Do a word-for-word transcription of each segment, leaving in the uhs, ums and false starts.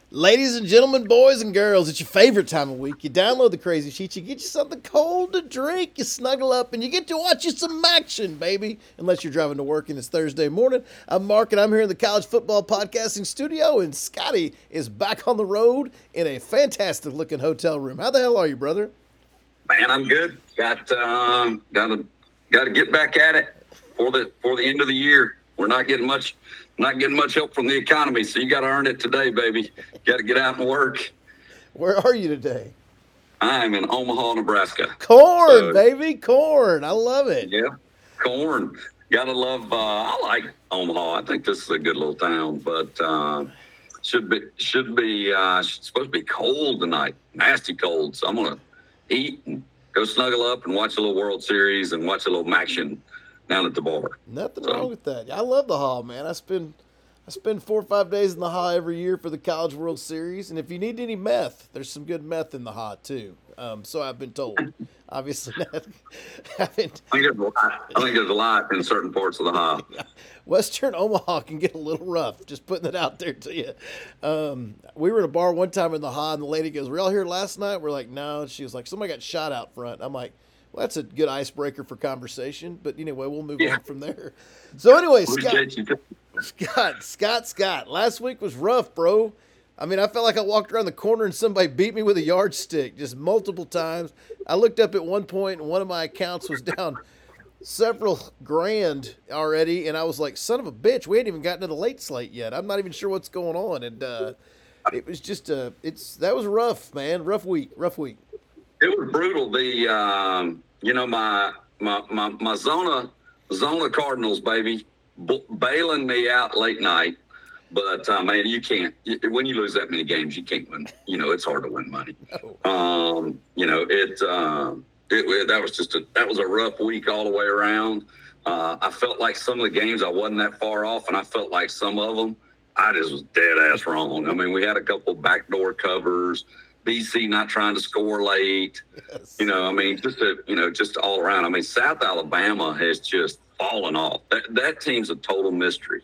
Ladies and gentlemen, boys and girls, it's your favorite time of week. You download the Crazy Sheets, you get you something cold to drink, you snuggle up, and you get to watch you some action, baby. Unless you're driving to work and it's Thursday morning. I'm Mark, and I'm here in the College Football Podcasting Studio, and Scotty is back on the road in a fantastic-looking hotel room. How the hell are you, brother? Man, I'm good. Got um, got to got to get back at it for the for the end of the year. We're not getting much not getting much help from the economy, so you got to earn it today, baby. Got to get out and work. Where are you today? I'm in Omaha, Nebraska. Corn, So, baby, corn. I love it. yeah, corn. Gotta love. Uh, I like Omaha. I think this is a good little town, but uh, should be should be uh, it's supposed to be cold tonight, nasty cold. So I'm gonna eat and go snuggle up and watch a little World Series and watch a little action down at the bar. Nothing So, wrong with that. I love the Hall, man. I spend I spend four or five days in the Hall every year for the College World Series, and if you need any meth, there's some good meth in the Hall too. Um, so I've been told. Obviously, not, haven't. I think there's a lot. I think there's a lot in certain parts of the hall. Western Omaha can get a little rough. Just putting it out there to you. Um, we were at a bar one time in the Hall, and the lady goes, "Were y'all here last night?" We're like, "No." And she was like, "Somebody got shot out front." I'm like, "Well, that's a good icebreaker for conversation." But anyway, we'll move Yeah. on from there. So anyway, Scott, Appreciate you. Scott, Scott, Scott. Last week was rough, bro. I mean, I felt like I walked around the corner and somebody beat me with a yardstick just multiple times. I looked up at one point and one of my accounts was down several grand already, and I was like, "Son of a bitch, we ain't even gotten to the late slate yet. I'm not even sure what's going on." And uh, it was just uh, it's that was rough, man. Rough week, rough week. It was brutal. The um, you know my my my my Zona Zona Cardinals, baby, b- bailing me out late night. But uh, man, you can't when you lose that many games, you can't win. You know, it's hard to win money. No. Um, you know, it, uh, it it that was just a that was a rough week all the way around. Uh, I felt like some of the games I wasn't that far off, and I felt like some of them I just was dead ass wrong. I mean, we had a couple backdoor covers. B C not trying to score late. Yes. You know, I mean, just a, you know, just all around. I mean, South Alabama has just fallen off. That that team's a total mystery.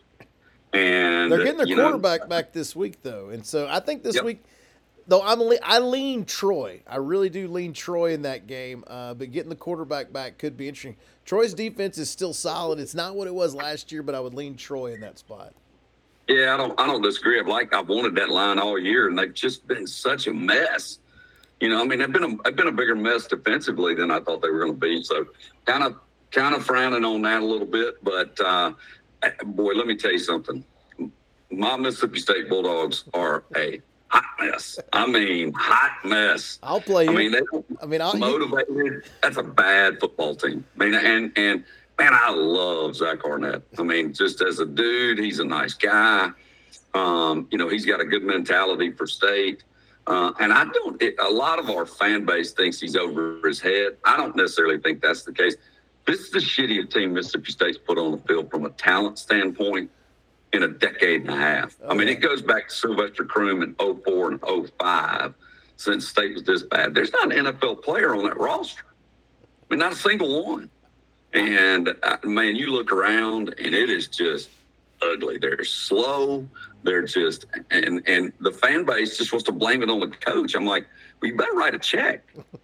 And They're getting their you know, quarterback back this week, though, and so I think this Yep. week, though I'm le- I lean Troy. I really do lean Troy in that game, uh, but getting the quarterback back could be interesting. Troy's defense is still solid. It's not what it was last year, but I would lean Troy in that spot. Yeah, I don't I don't disagree. I've like I've wanted that line all year, and they've just been such a mess. You know, I mean, they've been a they've been a bigger mess defensively than I thought they were going to be. So kind of kind of frowning on that a little bit. But uh, boy, let me tell you something. My Mississippi State Bulldogs are a hot mess. I mean, hot mess. I'll play you. I mean, they don't I mean, I'll, you, motivated. That's a bad football team. I mean, and and man, I love Zach Arnett. I mean, just as a dude, he's a nice guy. Um, you know, he's got a good mentality for state. Uh, and I don't. It, a lot of our fan base thinks he's over his head. I don't necessarily think that's the case. This is the shittiest team Mississippi State's put on the field from a talent standpoint in a decade and a half. Oh, I mean, yeah. it goes back to Sylvester Croom in oh four and oh five since State was this bad. There's not an N F L player on that roster. I mean, not a single one. And, uh, man, you look around, and it is just ugly. They're slow. They're just – and and the fan base just wants to blame it on the coach. I'm like, well, you better write a check.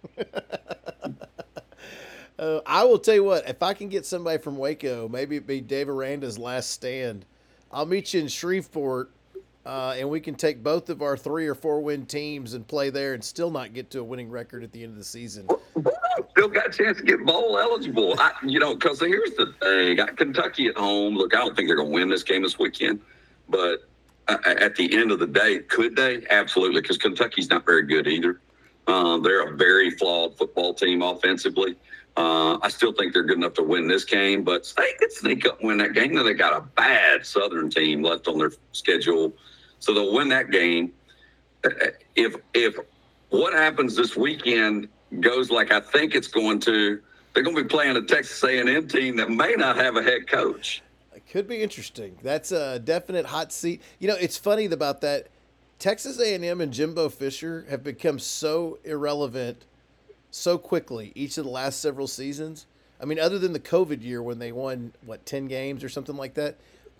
Uh, I will tell you what, if I can get somebody from Waco, maybe it be Dave Aranda's last stand, I'll meet you in Shreveport, uh, and we can take both of our three or four win teams and play there and still not get to a winning record at the end of the season. Still got a chance to get bowl eligible. I, you know, because here's the thing. Got Kentucky at home. Look, I don't think they're going to win this game this weekend. But uh, at the end of the day, could they? Absolutely, because Kentucky's not very good either. Um, they're a very flawed football team offensively. Uh, I still think they're good enough to win this game, but State could sneak up and win that game. Then they got a bad Southern team left on their schedule, so they'll win that game. If if what happens this weekend goes like I think it's going to, they're going to be playing a Texas A and M team that may not have a head coach. It could be interesting. That's a definite hot seat. You know, it's funny about that. Texas A and M and Jimbo Fisher have become so irrelevant so quickly each of the last several seasons. I mean, other than the COVID year when they won, what, ten games or something like that,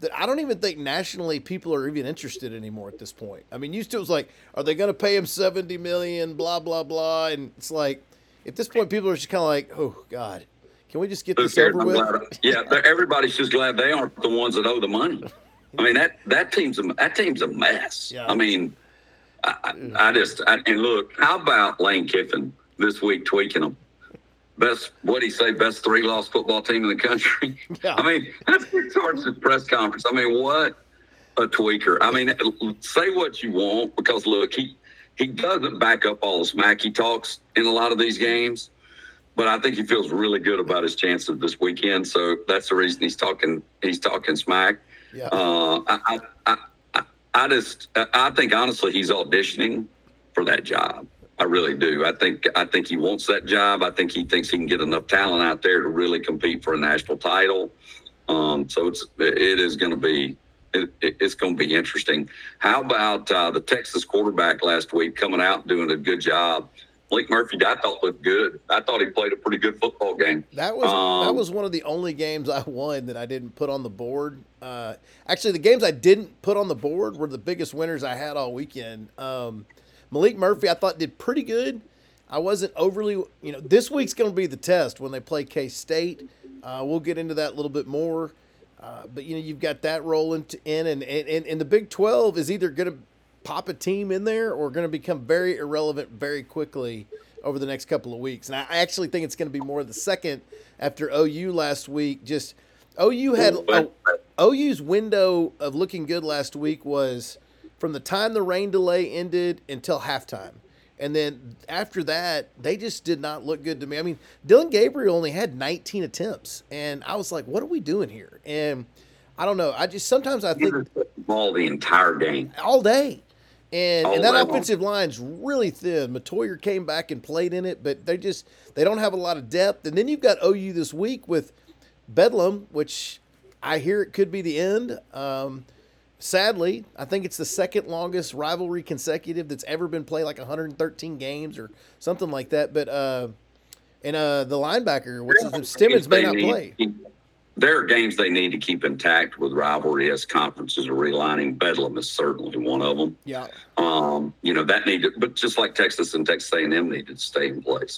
that I don't even think nationally people are even interested anymore at this point. I mean, used to it was like, are they going to pay him seventy million? Blah blah blah, and it's like at this point people are just kind of like, oh God, can we just get this Scared, over I'm with? glad- yeah, they're- everybody's just glad they aren't the ones that owe the money. I mean that that team's a, that team's a mess. Yeah. I mean, I, I, I just I, and look, how about Lane Kiffin this week tweaking them? Best, what do you say, best three-loss football team in the country? Yeah. I mean, that's Rick Sargent's press conference. I mean, what a tweaker. I mean, say what you want because, look, he, he doesn't back up all the smack he talks in a lot of these games, but I think he feels really good about his chances this weekend. So that's the reason he's talking he's talking smack. Yeah. Uh, I, I, I, I just I think, honestly, he's auditioning for that job. I really do. I think I think he wants that job. I think he thinks he can get enough talent out there to really compete for a national title. Um, so it's it is going to be it, it's going to be interesting. How about uh, the Texas quarterback last week coming out and doing a good job? Malik Murphy, I thought looked good. I thought he played a pretty good football game. That was um, that was one of the only games I won that I didn't put on the board. Uh, actually, the games I didn't put on the board were the biggest winners I had all weekend. Um, Malik Murphy, I thought, did pretty good. I wasn't overly, you know, this week's going to be the test when they play K-State. Uh, we'll get into that a little bit more. Uh, but, you know, you've got that rolling to, in, and, and, and the Big twelve is either going to pop a team in there or going to become very irrelevant very quickly over the next couple of weeks. And I actually think it's going to be more the second after O U last week. Just O U had oh, O U's window of looking good last week was from the time the rain delay ended until halftime. And then after that, they just did not look good to me. I mean, Dylan Gabriel only had nineteen attempts. And I was like, what are we doing here? And I don't know. I just sometimes I think ball the entire game. all day. And All and that day long. offensive line's really thin. Matoyer came back and played in it, but they just they don't have a lot of depth. And then you've got O U this week with Bedlam, which I hear it could be the end. Um, sadly, I think it's the second longest rivalry consecutive that's ever been played, like one hundred thirteen games or something like that. But uh, and uh, the linebacker, what's his name, Stimmons may not play. There are games they need to keep intact with rivalry as conferences are realigning. Bedlam is certainly one of them. Yeah. Um, you know, that needed, but just like Texas and Texas A and M needed to stay in place.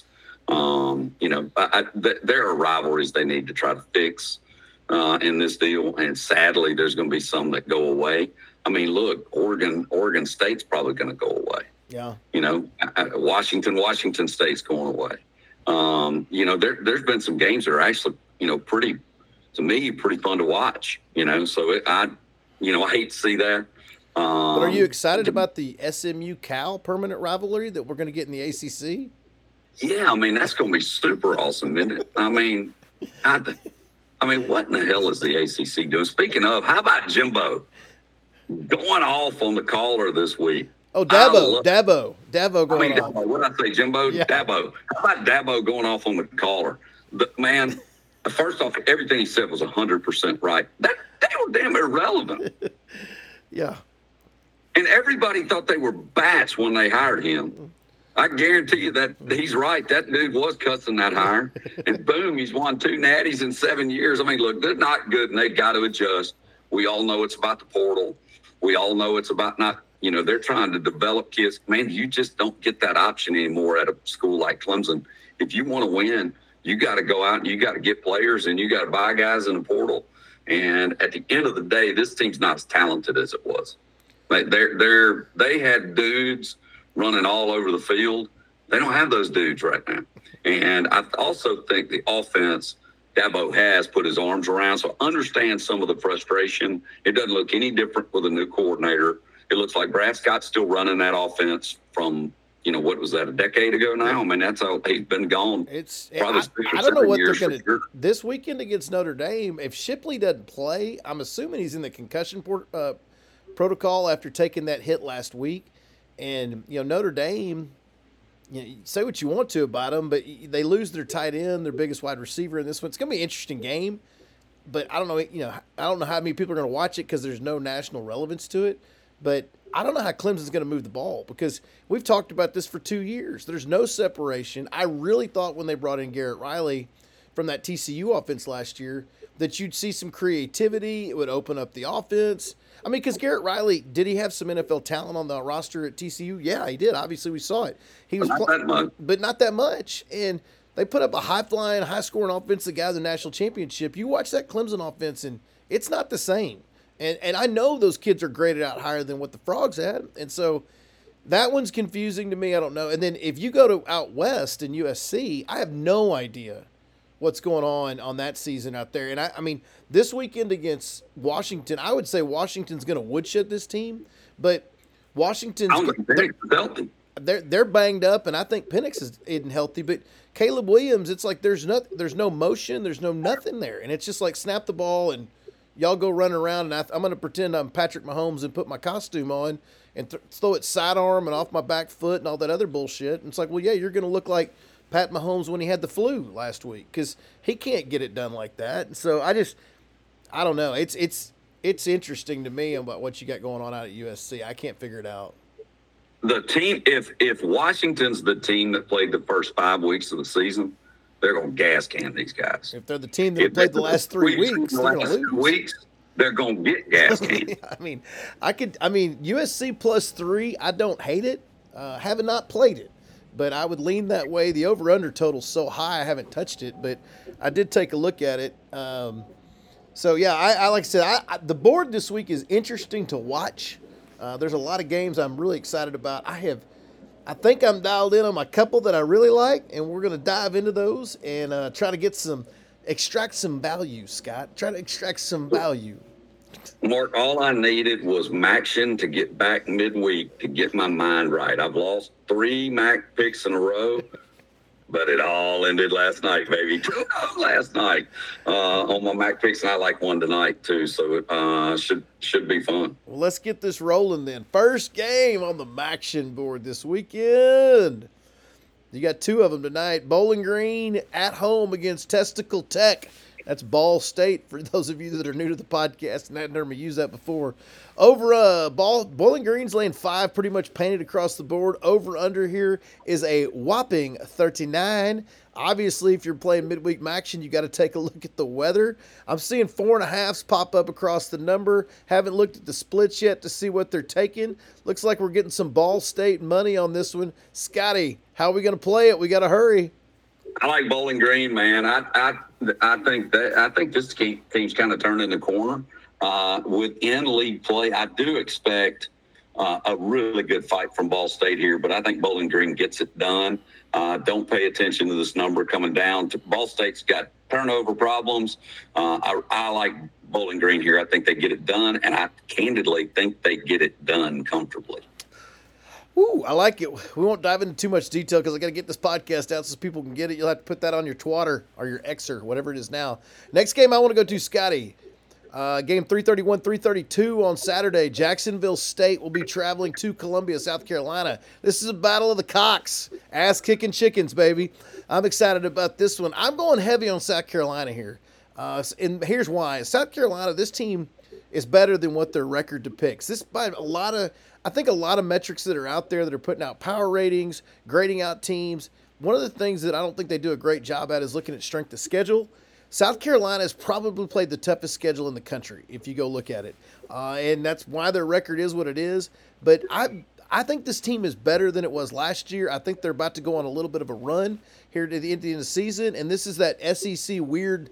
Um, you know, I, I, th- there are rivalries they need to try to fix uh, in this deal. And sadly, there's going to be some that go away. I mean, look, Oregon, Oregon State's probably going to go away. Yeah. You know, Washington, Washington State's going away. Um, you know, there, there's been some games that are actually, you know, pretty, to me, pretty fun to watch, you know, so it, I, you know, I hate to see that. Um, But are you excited about the S M U Cal permanent rivalry that we're going to get in the A C C? Yeah, I mean, that's going to be super awesome, isn't it? I mean, I, I mean, what in the hell is the A C C doing? Speaking of, how about Jimbo going off on the caller this week? Oh, Dabo, love, Dabo, Dabo I going mean, off. what did I say, Jimbo? Yeah. Dabo. How about Dabo going off on the caller? The, man, first off, everything he said was one hundred percent right. That, they were damn irrelevant. Yeah. And everybody thought they were bats when they hired him. I guarantee you that he's right. That dude was cussing that hire. And boom, he's won two natties in seven years. I mean, look, they're not good, and they've got to adjust. We all know it's about the portal. We all know it's about not, you know, they're trying to develop kids. Man, you just don't get that option anymore at a school like Clemson. If you want to win, you got to go out and you got to get players and you got to buy guys in the portal. And at the end of the day, this team's not as talented as it was. Like they're, they're, they had dudes running all over the field. They don't have those dudes right now. And I also think the offense Dabo has put his arms around. So I understand some of the frustration. It doesn't look any different with a new coordinator. It looks like Brad Scott's still running that offense from, you know, what was that, a decade ago now? I mean, that's how he's been gone. It's probably I, six or I don't know seven what they're years for going to sure. this weekend against Notre Dame. If Shipley doesn't play, I'm assuming he's in the concussion port, uh, protocol after taking that hit last week. And you know Notre Dame, you know, say what you want to about them, but they lose their tight end, their biggest wide receiver in this one. It's going to be an interesting game, but I don't know. You know, I don't know how many people are going to watch it because there's no national relevance to it. But I don't know how Clemson's going to move the ball because we've talked about this for two years. There's no separation. I really thought when they brought in Garrett Riley from that T C U offense last year, that you'd see some creativity. It would open up the offense. I mean, because Garrett Riley, did he have some N F L talent on the roster at T C U? Yeah, he did. Obviously, we saw it. He was, Not pl- that much. but not that much. And they put up a high-flying, high-scoring offense that got the national championship. You watch that Clemson offense, and it's not the same. And and I know those kids are graded out higher than what the Frogs had. And so that one's confusing to me. I don't know. And then if you go to out west in U S C, I have no idea what's going on on that season out there. And I, I mean, this weekend against Washington, I would say Washington's going to woodshed this team, but Washington's I don't think Penix is healthy. they're they're banged up, and I think Penix is isn't healthy. But Caleb Williams, it's like there's no there's no motion, there's no nothing there, and it's just like snap the ball and y'all go run around, and I, I'm going to pretend I'm Patrick Mahomes and put my costume on and th- throw it sidearm and off my back foot and all that other bullshit. And it's like, well, yeah, you're going to look like Pat Mahomes when he had the flu last week because he can't get it done like that. And so I just, I don't know. It's it's it's interesting to me about what you got going on out at U S C. I can't figure it out. The team, if if Washington's the team that played the first five weeks of the season, they're going to gas can these guys. If they're the team that If played the they're last three weeks, the they're going last to lose. two weeks, they're going to get gas can. I mean, I could. I mean, U S C plus three. I don't hate it. Uh, haven't not played it, but I would lean that way. The over/under total's so high, I haven't touched it, but I did take a look at it. Um, so yeah, I, I like I said, I, I, the board this week is interesting to watch. Uh, there's a lot of games I'm really excited about. I have, I think I'm dialed in on a couple that I really like, and we're going to dive into those and uh, try to get some, extract some value, Scott. Try to extract some value. Mark, all I needed was Maction to get back midweek to get my mind right. I've lost three Mac picks in a row, but it all ended last night, baby. two oh last night uh, on my Mac picks, and I like one tonight too, so it uh, should should be fun. Well, let's get this rolling then. First game on the Maction board this weekend. You got two of them tonight. Bowling Green at home against Testicle Tech. That's Ball State for those of you that are new to the podcast and hadn't heard me use that before. Over uh, Ball, Bowling Green's laying five, pretty much painted across the board. Over under here is a whopping thirty-nine. Obviously, if you're playing midweek action, you got to take a look at the weather. I'm seeing four and a halves pop up across the number. Haven't looked at the splits yet to see what they're taking. Looks like we're getting some Ball State money on this one. Scotty, how are we going to play it? We got to hurry. I like Bowling Green, man. I I I think that I think this team's kind of turning the corner. Uh, within league play, I do expect uh, a really good fight from Ball State here, but I think Bowling Green gets it done. Uh, don't pay attention to this number coming down. Ball State's got turnover problems. Uh, I, I like Bowling Green here. I think they get it done, and I candidly think they get it done comfortably. Ooh, I like it. We won't dive into too much detail because I got to get this podcast out so people can get it. You'll have to put that on your Twitter or your Xer, whatever it is now. Next game I want to go to, Scotty. Uh, game three thirty-one, three thirty-two on Saturday. Jacksonville State will be traveling to Columbia, South Carolina. This is a battle of the cocks. Ass-kicking chickens, baby. I'm excited about this one. I'm going heavy on South Carolina here. Uh, and here's why. South Carolina, this team is better than what their record depicts. This by a lot of, I think a lot of metrics that are out there that are putting out power ratings, grading out teams. One of the things that I don't think they do a great job at is looking at strength of schedule. South Carolina has probably played the toughest schedule in the country, if you go look at it. Uh, and that's why their record is what it is. But I I think this team is better than it was last year. I think they're about to go on a little bit of a run here to the end of the season. And this is that S E C weird,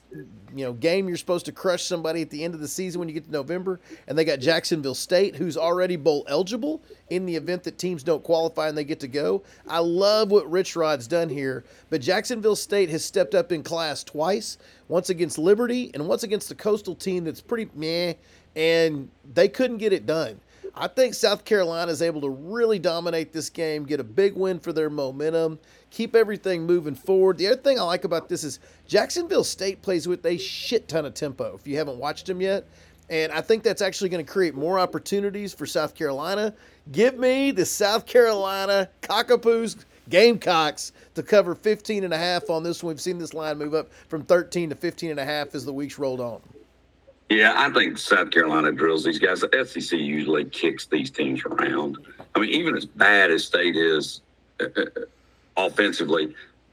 you know, game you're supposed to crush somebody at the end of the season when you get to November. And they got Jacksonville State, who's already bowl eligible in the event that teams don't qualify and they get to go. I love what Rich Rod's done here. But Jacksonville State has stepped up in class twice, once against Liberty and once against the Coastal team that's pretty meh, and they couldn't get it done. I think South Carolina is able to really dominate this game, get a big win for their momentum, keep everything moving forward. The other thing I like about this is Jacksonville State plays with a shit ton of tempo, if you haven't watched them yet. And I think that's actually going to create more opportunities for South Carolina. Give me the South Carolina Cockapoos Gamecocks to cover fifteen and a half on this one. We've seen this line move up from thirteen to fifteen and a half as the weeks rolled on. Yeah, I think South Carolina drills these guys. The S E C usually kicks these teams around. I mean, even as bad as State is uh, offensively,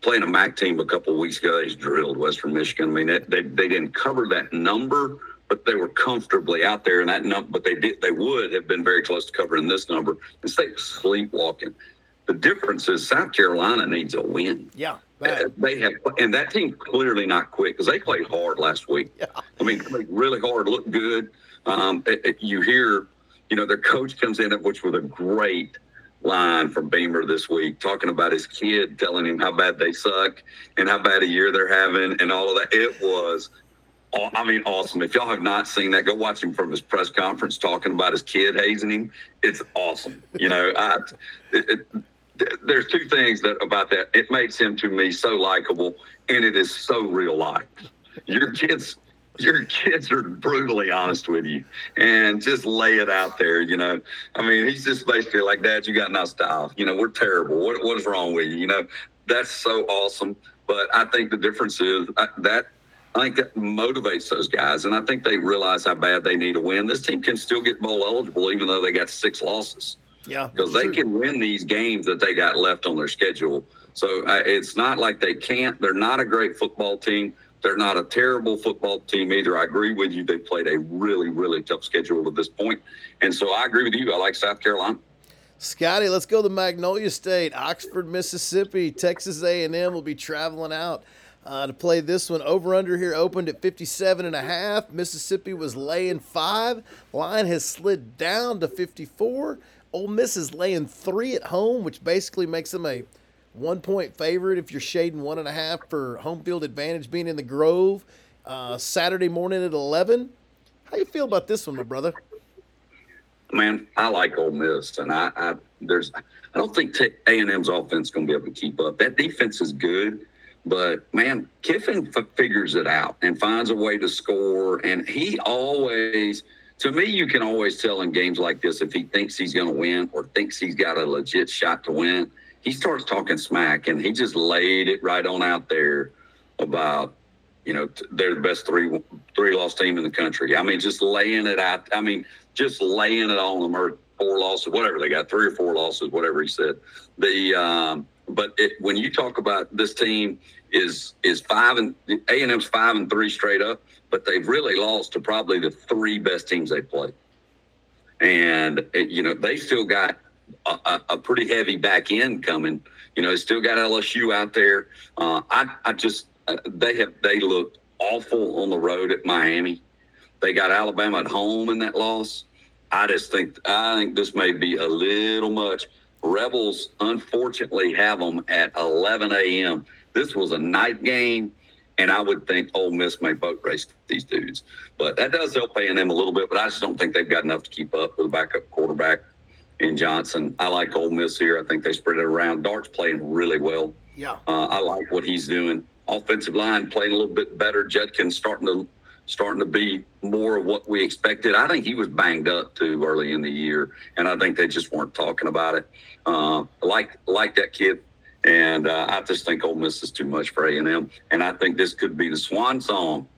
playing a M A C team a couple of weeks ago. They just drilled Western Michigan. I mean, they, they, they didn't cover that number, but they were comfortably out there in that number. But they did, they would have been very close to covering this number instead of sleepwalking. The difference is South Carolina needs a win. Yeah. Uh, they have, and that team clearly not quick because they played hard last week. Yeah. I mean, played really hard, looked good. Um, it, it, you hear, you know, their coach comes in, which was a great line from Beamer this week, talking about his kid, telling him how bad they suck and how bad a year they're having and all of that. It was, I mean, awesome. If y'all have not seen that, go watch him from his press conference talking about his kid hazing him. It's awesome. You know, I, it, it, there's two things that about that. It makes him to me so likable, and it is so real life. Your kids, your kids are brutally honest with you, and just lay it out there. You know, I mean, he's just basically like, "Dad, you got no style. You know, we're terrible. What what is wrong with you?" You know, that's so awesome. But I think the difference is that I think that motivates those guys, and I think they realize how bad they need to win. This team can still get bowl eligible, even though they got six losses. Yeah, because they can win these games that they got left on their schedule. So uh, it's not like they can't. They're not a great football team. They're not a terrible football team either. I agree with you. They played a really, really tough schedule at this point. And so I agree with you. I like South Carolina. Scotty, let's go to Magnolia State, Oxford, Mississippi. Texas A and M will be traveling out uh, to play this one. Over-under here opened at fifty-seven and a half. Mississippi was laying five. Line has slid down to fifty-four. Ole Miss is laying three at home, which basically makes them a one-point favorite if you're shading one and a half for home field advantage being in the Grove. Uh, Saturday morning at eleven. How you feel about this one, my brother? Man, I like Ole Miss, and I, I there's I don't think A and M's offense is going to be able to keep up. That defense is good, but man, Kiffin f- figures it out and finds a way to score, and he always. To me, you can always tell in games like this if he thinks he's going to win or thinks he's got a legit shot to win. He starts talking smack, and he just laid it right on out there about, you know, they're the best three three loss team in the country. I mean, just laying it out. I mean, just laying it on them, or four losses, whatever they got, three or four losses, whatever he said. The um, but it, when you talk about this team is is five and A and M's five and three straight up. But they've really lost to probably the three best teams they played. And, it, you know, they still got a, a, a pretty heavy back end coming. You know, they still got L S U out there. Uh, I, I just, uh, they have, they looked awful on the road at Miami. They got Alabama at home in that loss. I just think, I think this may be a little much. Rebels, unfortunately, have them at eleven a.m. This was a night game. And I would think Ole Miss may boat race these dudes. But that does help A and M a little bit, but I just don't think they've got enough to keep up with a backup quarterback in Johnson. I like Ole Miss here. I think they spread it around. Dart's playing really well. Yeah. Uh, I like what he's doing. Offensive line playing a little bit better. Judkins starting to starting to be more of what we expected. I think he was banged up, too, early in the year, and I think they just weren't talking about it. Uh, like like that kid. And uh, I just think Ole Miss is too much for A and M. And I think this could be the swan song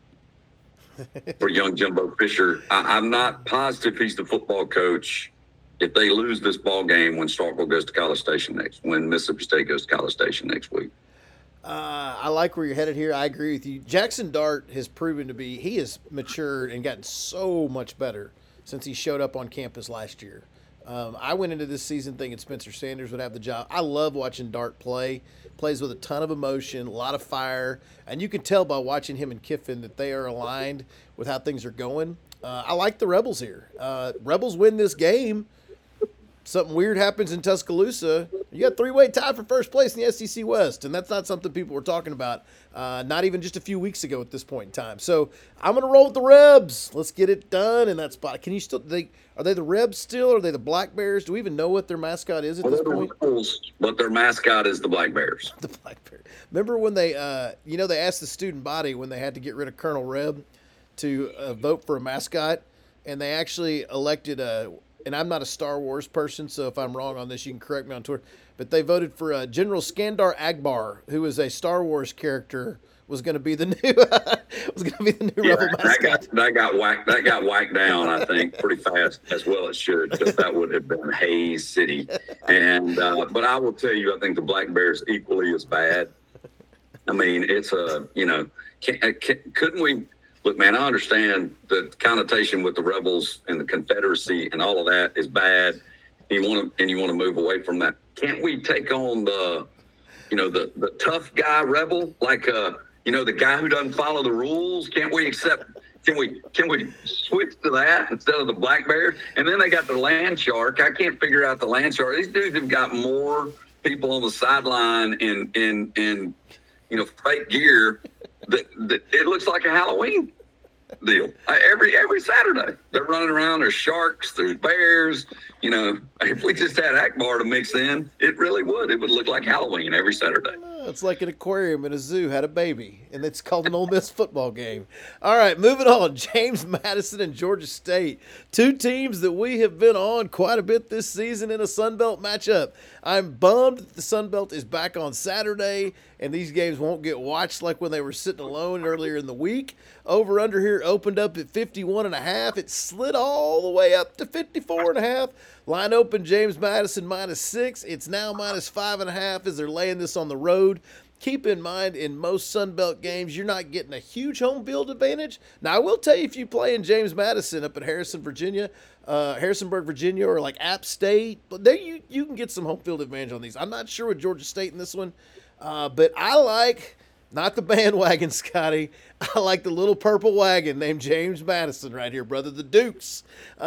for young Jimbo Fisher. I, I'm not positive he's the football coach if they lose this ball game when Starkville goes to College Station next, when Mississippi State goes to College Station next week. Uh, I like where you're headed here. I agree with you. Jackson Dart has proven to be, he has matured and gotten so much better since he showed up on campus last year. Um, I went into this season thinking Spencer Sanders would have the job. I love watching Dart play. Plays with a ton of emotion, a lot of fire, and you can tell by watching him and Kiffin that they are aligned with how things are going. Uh, I like the Rebels here. Uh, Rebels win this game. Something weird happens in Tuscaloosa. You got three-way tie for first place in the S E C West, and that's not something people were talking about, uh, not even just a few weeks ago at this point in time. So I'm going to roll with the Rebs. Let's get it done in that spot. Can you still they, – are they the Rebs still, or are they the Black Bears? Do we even know what their mascot is at well, this point? Rebels, but their mascot is the Black Bears. The Black Bears. Remember when they uh, – you know, they asked the student body when they had to get rid of Colonel Reb to uh, vote for a mascot, and they actually elected a – and I'm not a Star Wars person, so if I'm wrong on this, you can correct me on Twitter. But they voted for uh, General Skandar Agbar, who is a Star Wars character, was going to be the new was going to be the new yeah, Rebel that mascot. Got, that got whacked. That got whacked down, I think, pretty fast, as well it should, because that would have been Hayes City. And uh, but I will tell you, I think the Black Bears equally as bad. I mean, it's a, you know, can, can, couldn't we look, man? I understand the connotation with the rebels and the Confederacy and all of that is bad. You want to, and you want to move away from that. Can't we take on the, you know, the the tough guy rebel, like uh, you know, the guy who doesn't follow the rules? Can't we accept? Can we can we switch to that instead of the black bear? And then they got the land shark. I can't figure out the land shark. These dudes have got more people on the sideline in in in you know fake gear that, that it looks like a Halloween deal. Uh, every every Saturday they're running around. There's sharks. There's bears. You know, if we just had Akbar to mix in, it really would. It would look like Halloween every Saturday. It's like an aquarium in a zoo had a baby, and it's called an Ole Miss football game. All right, moving on. James Madison and Georgia State, two teams that we have been on quite a bit this season in a Sun Belt matchup. I'm bummed that the Sun Belt is back on Saturday, and these games won't get watched like when they were sitting alone earlier in the week. Over under here opened up at fifty-one and a half. It slid all the way up to fifty-four and a half. Line open, James Madison minus six. It's now minus five and a half as they're laying this on the road. Keep in mind, in most Sun Belt games, you're not getting a huge home field advantage. Now, I will tell you, if you play in James Madison up at Harrison, Virginia, uh, Harrisonburg, Virginia, or like App State, but there you, you can get some home field advantage on these. I'm not sure with Georgia State in this one, uh, but I like, not the bandwagon, Scotty. I like the little purple wagon named James Madison right here, brother. The Dukes,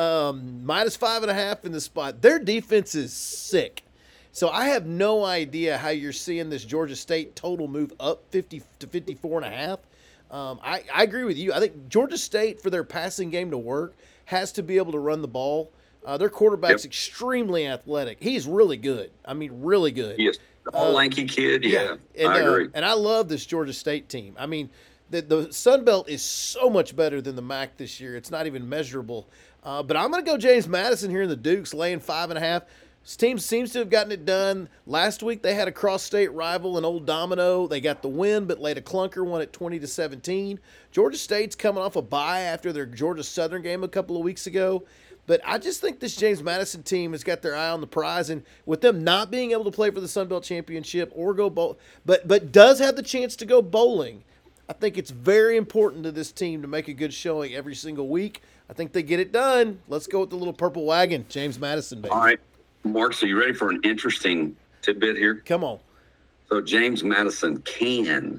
um, minus five and a half in the spot. Their defense is sick. So I have no idea how you're seeing this Georgia State total move up fifty to fifty-four and a half. Um, I, I agree with you. I think Georgia State, for their passing game to work, has to be able to run the ball. Uh, their quarterback's yep. extremely athletic. He's really good. I mean, really good. Yes, all uh, lanky kid. Yeah, yeah. And, I agree. Uh, and I love this Georgia State team. I mean, the, the Sun Belt is so much better than the M A C this year. It's not even measurable. Uh, but I'm going to go James Madison here in the Dukes, laying five and a half. This team seems to have gotten it done. Last week they had a cross-state rival in Old Domino. They got the win, but laid a clunker, won at twenty to seventeen. Georgia State's coming off a bye after their Georgia Southern game a couple of weeks ago. But I just think this James Madison team has got their eye on the prize, and with them not being able to play for the Sun Belt Championship or go bowl, but but does have the chance to go bowling, I think it's very important to this team to make a good showing every single week. I think they get it done. Let's go with the little purple wagon, James Madison, baby. All right. Mark, so you ready for an interesting tidbit here? Come on. So James Madison can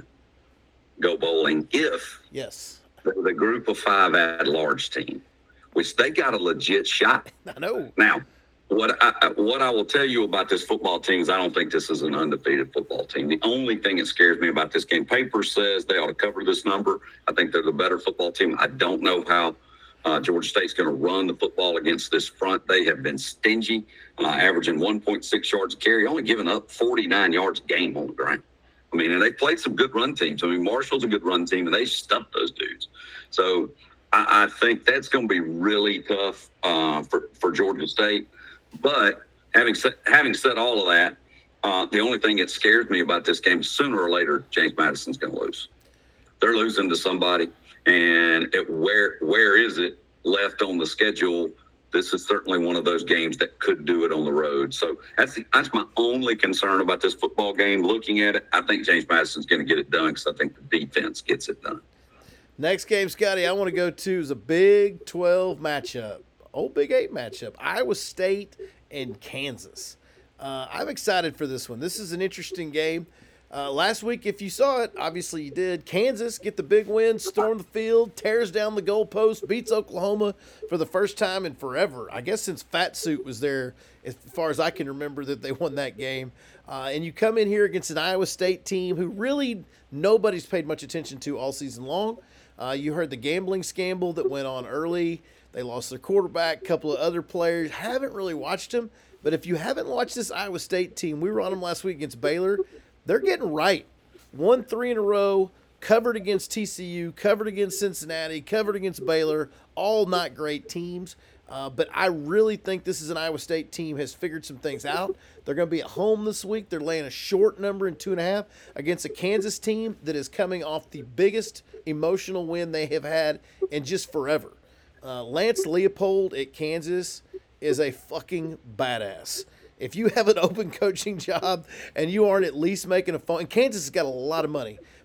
go bowling if yes the, the group of five at-large team, which they got a legit shot. I know. Now, what I, what I will tell you about this football team is I don't think this is an undefeated football team. The only thing that scares me about this game, paper says they ought to cover this number. I think they're the better football team. I don't know how Uh, Georgia State's going to run the football against this front. They have been stingy, uh, averaging one point six yards a carry, only giving up forty-nine yards a game on the ground. I mean, and they played some good run teams. I mean, Marshall's a good run team, and they stuffed those dudes. So I, I think that's going to be really tough uh, for, for Georgia State. But having said, having said all of that, uh, the only thing that scares me about this game is sooner or later, James Madison's going to lose. They're losing to somebody. And it, where where is it left on the schedule? This is certainly one of those games that could do it on the road. So that's the, that's my only concern about this football game. Looking at it, I think James Madison's going to get it done because I think the defense gets it done. Next game, Scotty, I want to go to is a Big twelve matchup. Old Big eight matchup. Iowa State and Kansas. Uh, I'm excited for this one. This is an interesting game. Uh, last week, if you saw it, obviously you did. Kansas get the big win, storm the field, tears down the goalpost, beats Oklahoma for the first time in forever. I guess since Fat Suit was there, as far as I can remember, that they won that game. Uh, and you come in here against an Iowa State team who really nobody's paid much attention to all season long. Uh, you heard the gambling scandal that went on early. They lost their quarterback, a couple of other players. Haven't really watched them. But if you haven't watched this Iowa State team, we were on them last week against Baylor. They're getting right. Won three in a row, covered against T C U, covered against Cincinnati, covered against Baylor, all not great teams. Uh, but I really think this is an Iowa State team has figured some things out. They're going to be at home this week. They're laying a short number in two and a half against a Kansas team that is coming off the biggest emotional win they have had in just forever. Uh, Lance Leopold at Kansas is a fucking badass. If you have an open coaching job and you aren't at least making a phone, and Kansas has got a lot of money,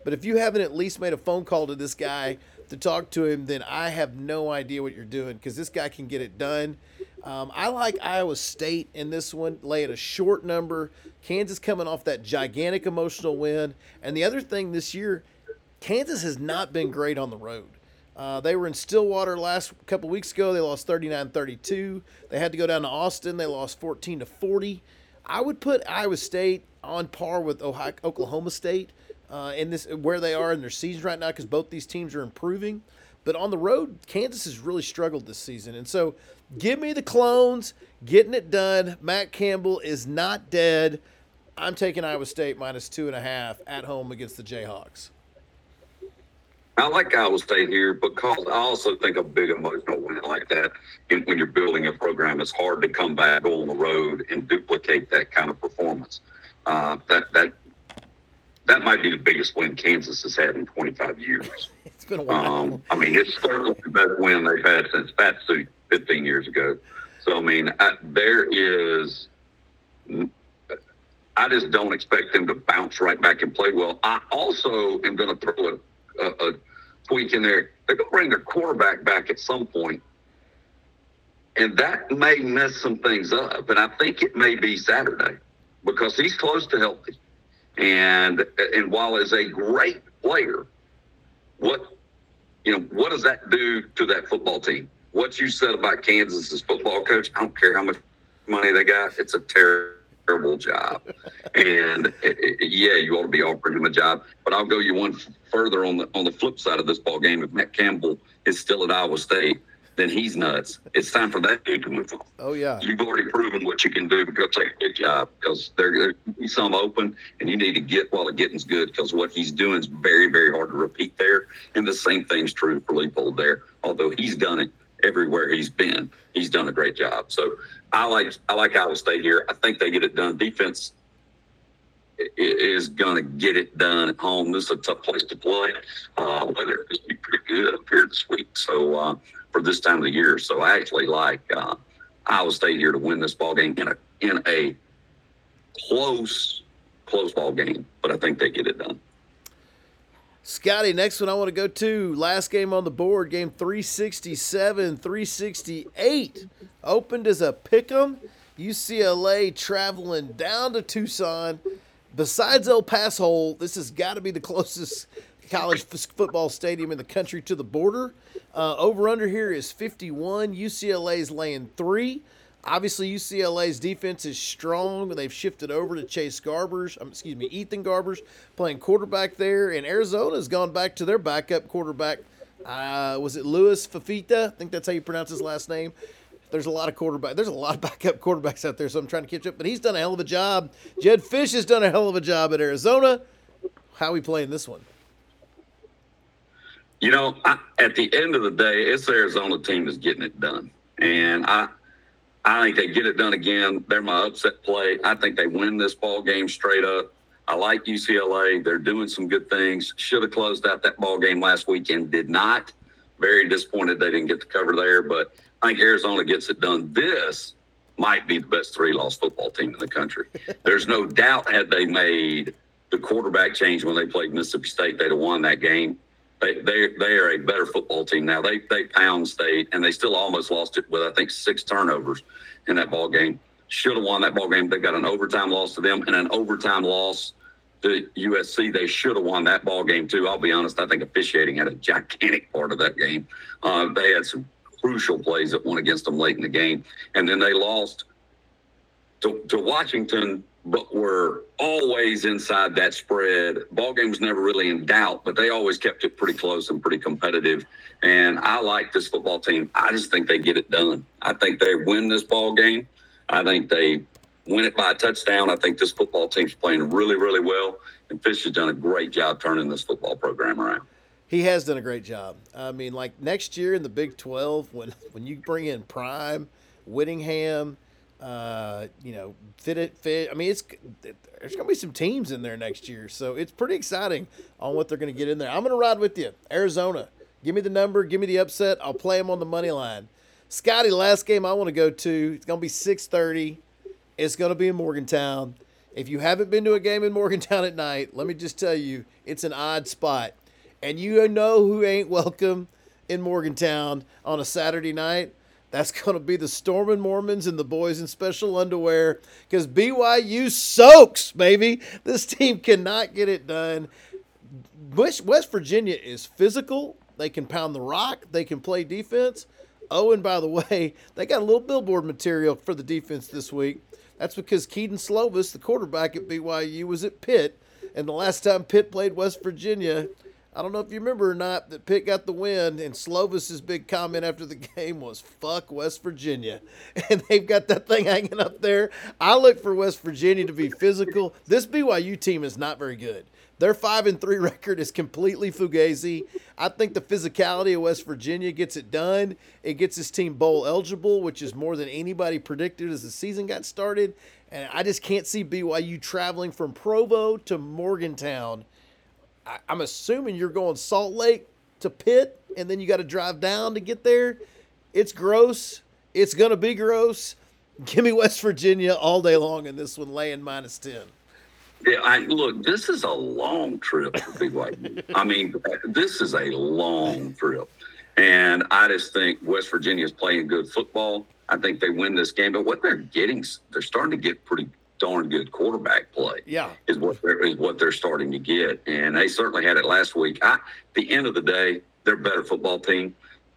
But if you haven't at least made a phone call to this guy to talk to him, then I have no idea what you're doing because this guy can get it done. Um, I like Iowa State in this one, lay at a short number. Kansas coming off that gigantic emotional win. And the other thing this year, Kansas has not been great on the road. Uh, they were in Stillwater last couple weeks ago. They lost thirty-nine thirty-two. They had to go down to Austin. They lost fourteen to forty. I would put Iowa State on par with Ohio, Oklahoma State uh, in this where they are in their season right now because both these teams are improving. But on the road, Kansas has really struggled this season. And so give me the Clones getting it done. Matt Campbell is not dead. I'm taking Iowa State minus two and a half at home against the Jayhawks. I like Iowa State here because I also think a big emotional win like that, and when you're building a program, it's hard to come back, go on the road, and duplicate that kind of performance. Uh, that that that might be the biggest win Kansas has had in twenty-five years. It's been a while. Um, I mean, it's certainly the best win they've had since Fat Suit fifteen years ago. So, I mean, I, there is – I just don't expect them to bounce right back and play well. I also am going to throw a, a, a tweak in there. They're going to bring their quarterback back at some point, and that may mess some things up. And I think it may be Saturday because he's close to healthy. And and while as a great player, what you know, what does that do to that football team? What you said about Kansas's football coach, I don't care how much money they got, it's a terrible job. And it, it, yeah, you ought to be offering him a job. But I'll go you one further on the on the flip side of this ball game. If Matt Campbell is still at Iowa State, then he's nuts. It's time for that dude to move on. Oh, yeah. You've already proven what you can do. Go take a good job because there's some open, and you need to get while the getting's good because what he's doing is very, very hard to repeat there. And the same thing's true for Leipold there. Although he's done it everywhere he's been, he's done a great job. So I like I like Iowa State here. I think they get it done. Defense is going to get it done at home. This is a tough place to play. Uh, weather is be pretty good up here this week. So uh, for this time of the year, so I actually like uh, Iowa State here to win this ball game in a in a close close ball game. But I think they get it done. Scotty, next one I want to go to. Last game on the board, game three sixty-seven, three sixty-eight. Opened as a pick'em. U C L A traveling down to Tucson. Besides El Paso, this has got to be the closest college f- football stadium in the country to the border. Uh, over-under here is fifty-one. U C L A is laying three. Obviously, U C L A's defense is strong. They've shifted over to Chase Garbers, um, excuse me, Ethan Garbers, playing quarterback there. And Arizona's gone back to their backup quarterback. Uh, was it Louis Fafita? I think that's how you pronounce his last name. There's a lot of quarterback. There's a lot of backup quarterbacks out there, so I'm trying to catch up. But he's done a hell of a job. Jedd Fisch has done a hell of a job at Arizona. How are we playing this one? You know, I, at the end of the day, it's the Arizona team that's getting it done. And I I think they get it done again. They're my upset play. I think they win this ball game straight up. I like U C L A. They're doing some good things. Should have closed out that ball game last weekend. Did not. Very disappointed they didn't get the cover there. But I think Arizona gets it done. This might be the best three-loss football team in the country. There's no doubt had they made the quarterback change when they played Mississippi State, they'd have won that game. They they they are a better football team now. They they pound State, and they still almost lost it with I think six turnovers in that ball game. Should have won that ball game. They got an overtime loss to them and an overtime loss to U S C. They should have won that ball game too. I'll be honest. I think officiating had a gigantic part of that game. Uh, they had some crucial plays that went against them late in the game, and then they lost to, to Washington, but were always inside that spread. Ball game was never really in doubt, but they always kept it pretty close and pretty competitive. And I like this football team. I just think they get it done. I think they win this ball game. I think they win it by a touchdown. I think this football team's playing really, really well, and Fisch has done a great job turning this football program around. He has done a great job. I mean, like next year in the Big twelve, when when you bring in Prime, Whittingham, uh, you know, fit it, fit. I mean, it's there's gonna be some teams in there next year, so it's pretty exciting on what they're gonna get in there. I'm gonna ride with you, Arizona. Give me the number, give me the upset. I'll play them on the money line. Scotty, last game I want to go to. It's gonna be six thirty. It's gonna be in Morgantown. If you haven't been to a game in Morgantown at night, let me just tell you, it's an odd spot. And you know who ain't welcome in Morgantown on a Saturday night? That's going to be the Stormin' Mormons and the boys in special underwear, because B Y U soaks, baby. This team cannot get it done. West, West Virginia is physical. They can pound the rock. They can play defense. Oh, and by the way, they got a little billboard material for the defense this week. That's because Keaton Slovis, the quarterback at B Y U, was at Pitt. And the last time Pitt played West Virginia, I don't know if you remember or not, that Pitt got the win, and Slovis's big comment after the game was, fuck West Virginia. And they've got that thing hanging up there. I look for West Virginia to be physical. This B Y U team is not very good. Their five and three record is completely fugazi. I think the physicality of West Virginia gets it done. It gets this team bowl eligible, which is more than anybody predicted as the season got started. And I just can't see B Y U traveling from Provo to Morgantown. I, I'm assuming you're going Salt Lake to Pitt, and then you got to drive down to get there. It's gross. It's going to be gross. Give me West Virginia all day long in this one, laying minus ten. Yeah, I, look, this is a long trip for B Y U. I mean, this is a long trip. And I just think West Virginia is playing good football. I think they win this game. But what they're getting, they're starting to get pretty darn good quarterback play. Yeah. Is what they're, is what they're starting to get. And they certainly had it last week. I, at the end of the day, they're a better football team.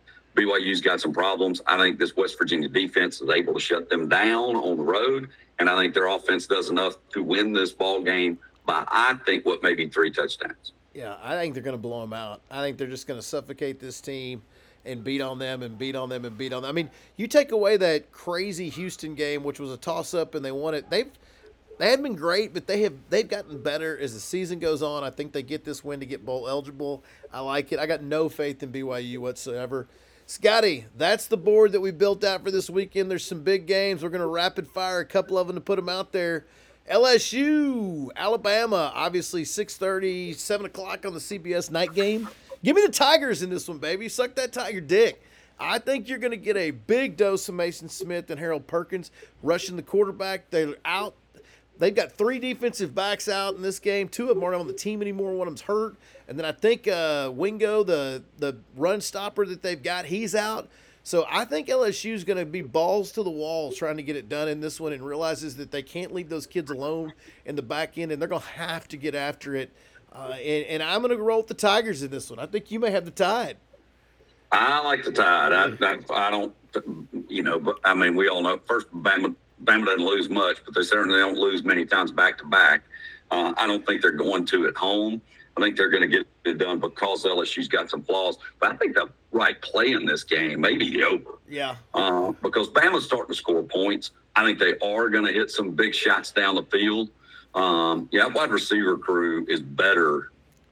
B Y U's got some problems. I think this West Virginia defense is able to shut them down on the road. And I think their offense does enough to win this ball game by, I think, what, maybe three touchdowns. Yeah, I think they're going to blow them out. I think they're just going to suffocate this team and beat on them and beat on them and beat on them. I mean, you take away that crazy Houston game, which was a toss-up, and they won it. They've they haven't been great, but they have they've gotten better as the season goes on. I think they get this win to get bowl eligible. I like it. I got no faith in B Y U whatsoever. Scotty, that's the board that we built out for this weekend. There's some big games. We're going to rapid fire a couple of them to put them out there. L S U, Alabama, obviously six thirty, seven o'clock on the C B S night game. Give me the Tigers in this one, baby. Suck that Tiger dick. I think you're going to get a big dose of Mason Smith and Harold Perkins rushing the quarterback. They're out. They've got three defensive backs out in this game. Two of them aren't on the team anymore. One of them's hurt. And then I think uh, Wingo, the, the run stopper that they've got, he's out. So I think L S U is going to be balls to the walls trying to get it done in this one, and realizes that they can't leave those kids alone in the back end, and they're going to have to get after it. Uh, and, and I'm going to roll with the Tigers in this one. I think you may have the Tide. I like the Tide. I, I, I don't, you know, but I mean, we all know, first, Bama, Bama doesn't lose much, but they certainly don't lose many times back to back. Uh, I don't think they're going to at home. I think they're going to get it done because L S U's got some flaws. But I think the right play in this game, maybe the over. Yeah. Uh, because Bama's starting to score points. I think they are going to hit some big shots down the field. Um, yeah, wide receiver crew is better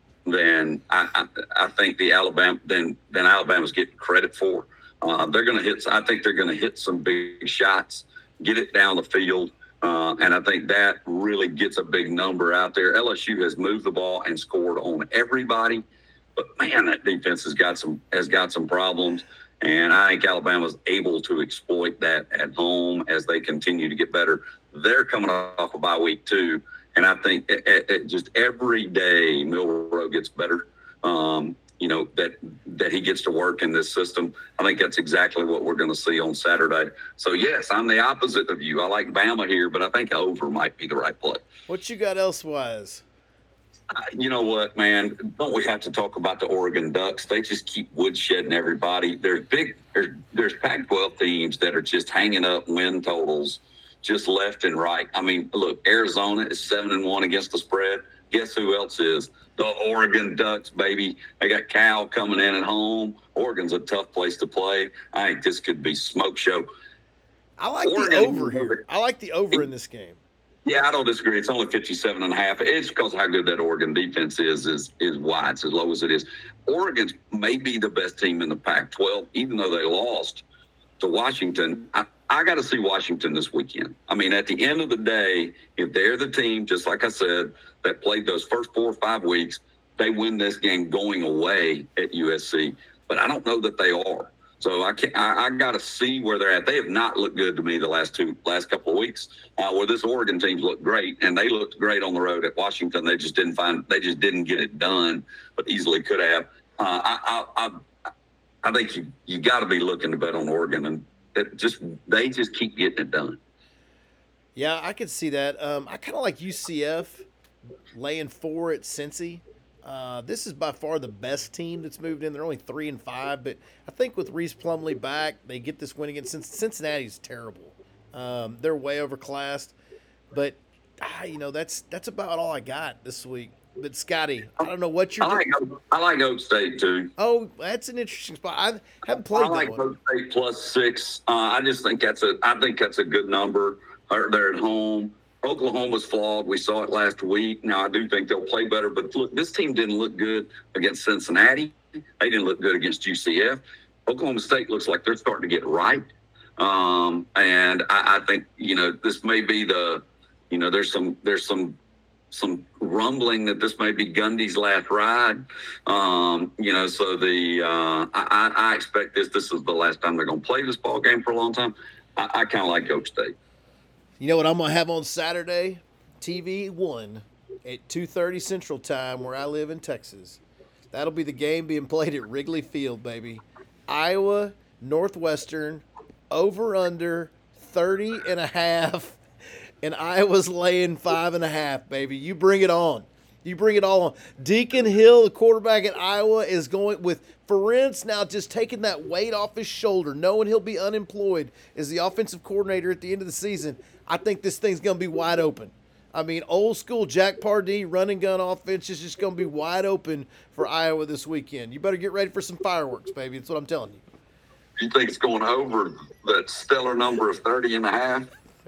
than I, I, I think the Alabama than than Alabama's getting credit for. Uh, they're going to hit. I think they're going to hit some big shots, get it down the field. Uh, and I think that really gets a big number out there. L S U has moved the ball and scored on everybody, but man, that defense has got some has got some problems. And I think Alabama's able to exploit that at home as they continue to get better. They're coming off a bye week too, and I think it, it, it just every day Milroe gets better. Um, you know, that that he gets to work in this system. I think that's exactly what we're going to see on Saturday. So, yes, I'm the opposite of you. I like Bama here, but I think over might be the right play. What you got elsewise? Uh, you know what, man? Don't we have to talk about the Oregon Ducks? They just keep woodshedding everybody. There's big, there's, there's Pac twelve teams that are just hanging up win totals just left and right. I mean, look, Arizona is seven and one against the spread. Guess who else is? The Oregon Ducks, baby. They got Cal coming in at home. Oregon's a tough place to play. I think this could be smoke show. I like Oregon, the over here. I like the over in this game. Yeah, I don't disagree. It's only fifty-seven and a half. It's because how good that Oregon defense is, is, is why it's as low as it is. Oregon's may be the best team in the Pac twelve, even though they lost to Washington. I, I got to see Washington this weekend. I mean, at the end of the day, if they're the team, just like I said, that played those first four or five weeks, they win this game going away at U S C. But I don't know that they are. So I can't. I, I got to see where they're at. They have not looked good to me the last two last couple of weeks. Uh, where this Oregon team's looked great, and they looked great on the road at Washington. They just didn't find. They just didn't get it done, but easily could have. Uh, I, I I I think you you got to be looking to bet on Oregon, and it just they just keep getting it done. Yeah, I could see that. Um, I kind of like U C F laying four at Cincy. Uh, this is by far the best team that's moved in. They're only three and five, but I think with Reese Plumlee back, they get this win against Cincinnati's terrible. Um, they're way overclassed, but ah, you know that's that's about all I got this week. But Scotty, I don't know what you're. I like I like Oak State too. Oh, that's an interesting spot. I haven't I played like that one. Oak State plus six. Uh, I just think that's a I think that's a good number. They're they're at home. Oklahoma's flawed. We saw it last week. Now, I do think they'll play better. But look, this team didn't look good against Cincinnati. They didn't look good against U C F. Oklahoma State looks like they're starting to get right. Um, and I, I think, you know, this may be the, you know, there's some, there's some, some rumbling that this may be Gundy's last ride. Um, you know, so the, uh, I, I expect this, this is the last time they're going to play this ball game for a long time. I, I kind of like Oak State. You know what I'm gonna have on Saturday? T V one at two thirty Central Time, where I live in Texas. That'll be the game being played at Wrigley Field, baby. Iowa Northwestern over under thirty and a half, and Iowa's laying five and a half, baby. You bring it on. You bring it all on. Deacon Hill, the quarterback at Iowa, is going with Ferentz now just taking that weight off his shoulder, knowing he'll be unemployed as the offensive coordinator at the end of the season. I think this thing's going to be wide open. I mean, old school Jack Pardee running gun offense is just going to be wide open for Iowa this weekend. You better get ready for some fireworks, baby. That's what I'm telling you. You think it's going over that stellar number of thirty and a half?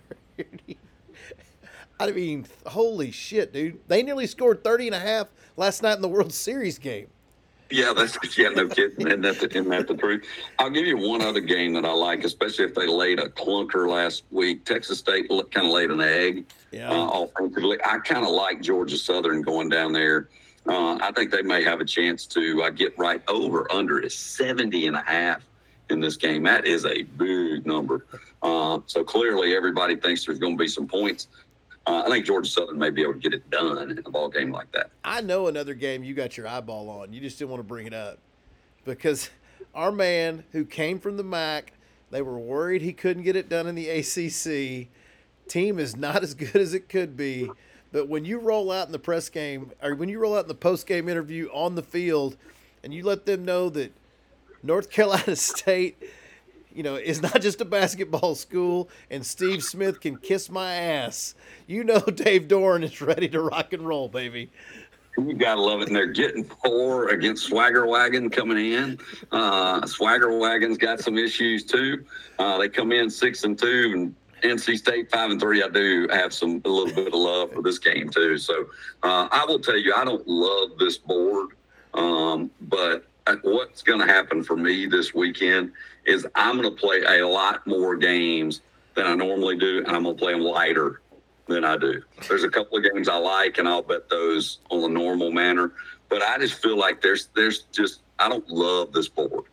I mean, holy shit, dude. They nearly scored thirty and a half last night in the World Series game. Yeah, that's yeah, no kidding. Isn't that, the, isn't that the truth? I'll give you one other game that I like, especially if they laid a clunker last week. Texas State kind of laid an egg yeah. uh, offensively. I kind of like Georgia Southern going down there. Uh, I think they may have a chance to uh, get right over under is seventy and a half in this game. That is a big number. Uh, so clearly everybody thinks there's going to be some points. Uh, I think Georgia Southern may be able to get it done in a ball game like that. I know another game you got your eyeball on. You just didn't want to bring it up because our man who came from the M A C, they were worried he couldn't get it done in the A C C. Team is not as good as it could be. But when you roll out in the press game or when you roll out in the post game interview on the field and you let them know that North Carolina State – you know, it's not just a basketball school, and Steve Smith can kiss my ass. You know Dave Doran is ready to rock and roll, baby. You got to love it. And they're getting four against Swagger Wagon coming in. Uh, Swagger Wagon's got some issues, too. Uh, they come in six and two, and N C State five and three. I do have some a little bit of love for this game, too. So uh, I will tell you, I don't love this board, um, but what's going to happen for me this weekend is I'm going to play a lot more games than I normally do, and I'm going to play them lighter than I do. There's a couple of games I like, and I'll bet those on a normal manner. But I just feel like there's there's just – I don't love this board.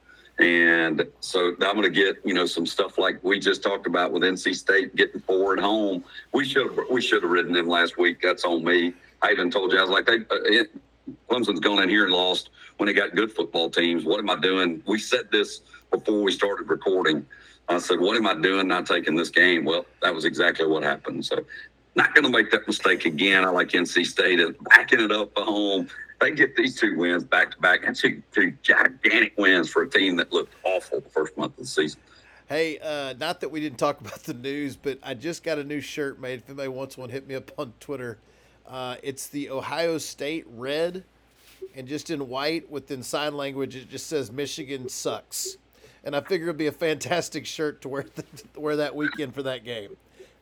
And so I'm going to get, you know, some stuff like we just talked about with N C State getting four at home. We should have we should have ridden them last week. That's on me. I even told you, I was like, they, uh, Clemson's gone in here and lost when they got good football teams. What am I doing? We said this before we started recording. I said, what am I doing not taking this game? Well, that was exactly what happened. So not going to make that mistake again. I like N C State and backing it up at home. They get these two wins back to back and two, two gigantic wins for a team that looked awful the first month of the season. Hey, uh, not that we didn't talk about the news, but I just got a new shirt made. If anybody wants one, hit me up on Twitter. Uh, it's the Ohio State red, and just in white within sign language, it just says Michigan sucks. And I figure it'd be a fantastic shirt to wear th- to wear that weekend for that game.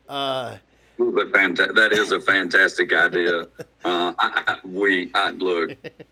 Uh, But fanta- that is a fantastic idea. Uh, I, I, we I, look.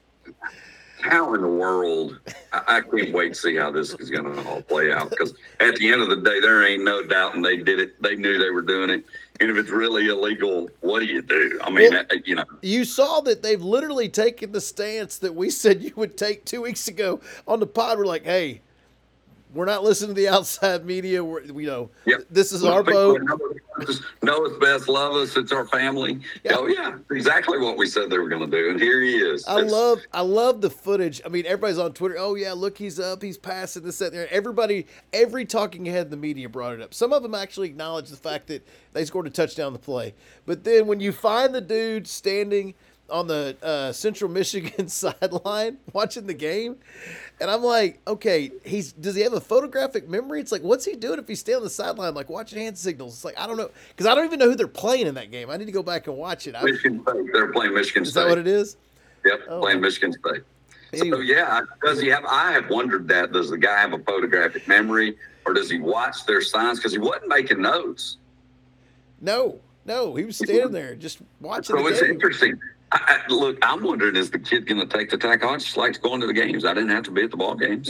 How in the world? I, I can't wait to see how this is going to all play out. Because at the end of the day, there ain't no doubting they did it. They knew they were doing it. And if it's really illegal, what do you do? I mean, well, you know. You saw that they've literally taken the stance that we said you would take two weeks ago on the pod. We're like, hey, We're not listening to the outside media. We're, you know, Yep. this is our boat. Know us best, love us. It's our family. Yeah. Oh yeah, exactly what we said they were going to do, and here he is. I It's- love, I love the footage. I mean, everybody's on Twitter. Oh yeah, look, he's up, he's passing this, that, and there. Everybody, every talking head in the media brought it up. Some of them actually acknowledged the fact that they scored a touchdown the play. But then when you find the dude standing on the uh, Central Michigan sideline watching the game, and I'm like, okay, he's does he have a photographic memory? It's like, what's he doing if he's staying on the sideline, like watching hand signals? It's like, I don't know, because I don't even know who they're playing in that game. I need to go back and watch it. I, Michigan State. They're playing Michigan is State. that what it is? Yep, Oh. playing Michigan State. So Anyway. yeah, does he have? I have wondered that. Does the guy have a photographic memory, or does he watch their signs? Because he wasn't making notes. No, no, he was standing there just watching So the it's game. interesting. I, I, look, I'm wondering, is the kid going to take the tackle? I just likes going to the games. I didn't have to be at the ball games.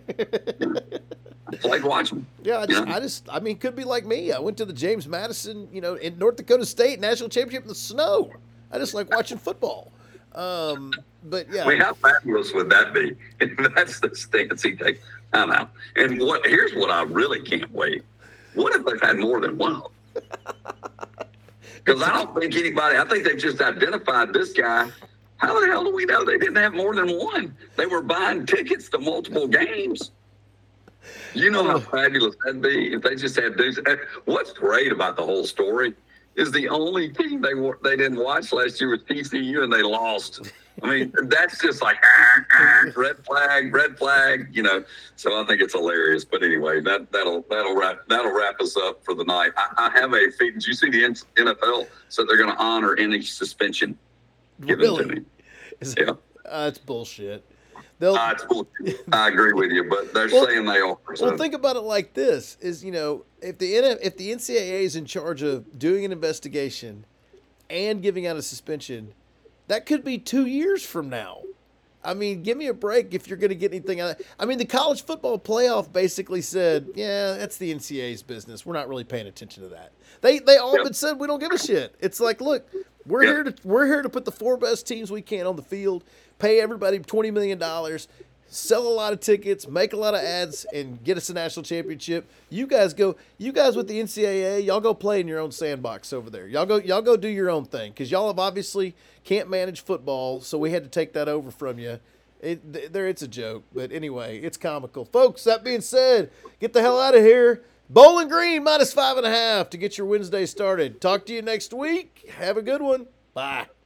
I just like watching them. Yeah, I just, Yeah. I just, I mean, could be like me. I went to the James Madison, you know, in North Dakota State national championship in the snow. I just like watching football. Um, but yeah, I mean, how fabulous would that be? If that's the stance he takes. I know. And what? Here's what I really can't wait. What if they've had more than one? Because I don't think anybody. I think they've just identified this guy. How the hell do we know they didn't have more than one? They were buying tickets to multiple games. You know how fabulous that'd be if they just had dudes. What's great about the whole story is the only team they were, they didn't watch last year was T C U, and they lost. I mean, that's just like ah, ah, red flag, red flag. You know, so I think it's hilarious. But anyway, that that'll that'll wrap that'll wrap us up for the night. I, I have a feed. Did you see the N F L said they're going to honor any suspension given really, to me? Is- Yeah. uh, that's bullshit. They'll, Uh, it's bullshit. I agree with you, but they're Well- saying they are. So. well, think about it like this: is you know, if the N- if the N C double A is in charge of doing an investigation and giving out a suspension, that could be two years from now. I mean, give me a break if you're going to get anything out of it. I mean, the college football playoff basically said, yeah, that's the N C double A's business. We're not really paying attention to that. They they all Yep. but said we don't give a shit. It's like, look, we're Yep. here to we're here to put the four best teams we can on the field, pay everybody twenty million dollars, sell a lot of tickets, make a lot of ads, and get us a national championship. You guys go, you guys with the N C double A, y'all go play in your own sandbox over there. Y'all go, y'all go do your own thing because y'all have obviously can't manage football, so we had to take that over from you. It, th- there, it's a joke, but anyway, it's comical, folks. That being said, get the hell out of here. Bowling Green minus five and a half to get your Wednesday started. Talk to you next week. Have a good one. Bye.